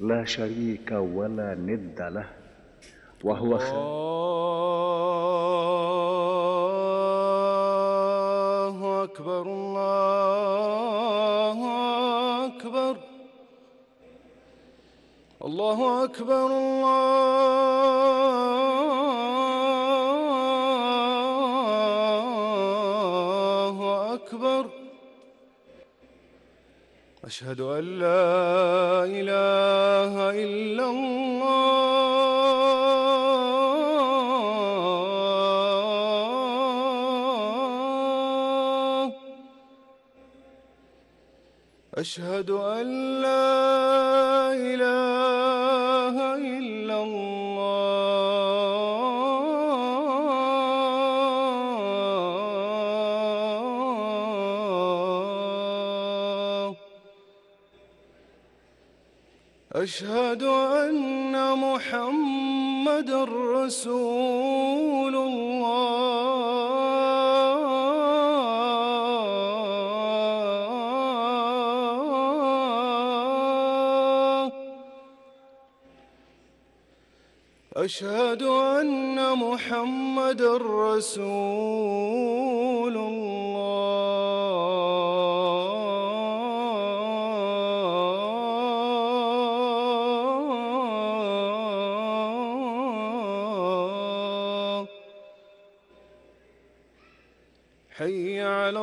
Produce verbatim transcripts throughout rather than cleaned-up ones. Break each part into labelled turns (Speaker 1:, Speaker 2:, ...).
Speaker 1: لا شريك ولا ند له وهو خالق.
Speaker 2: الله أكبر الله أكبر الله أكبر الله أكبر. أشهد أن لا إله إلا الله. أشهد أن لا إله إلا الله. أشهد أن محمدًا رسول الله. أشهد أن محمدًا رسول الله. حي على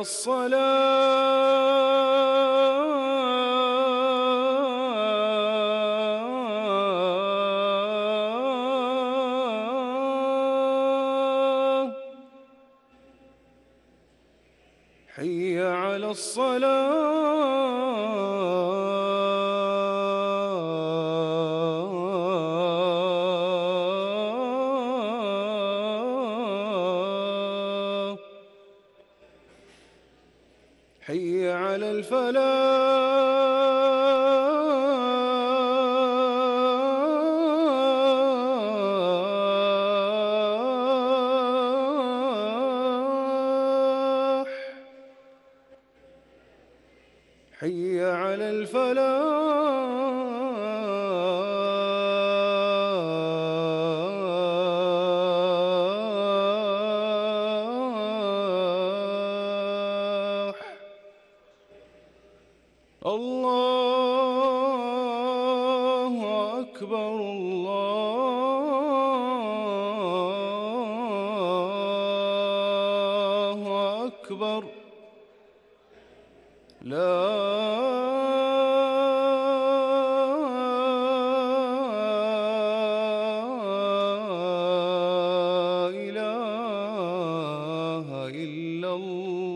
Speaker 2: الصلاة. حي على الصلاة. حي على الفلاح. حي على الفلاح. الله أكبر الله أكبر. لا إله إلا الله.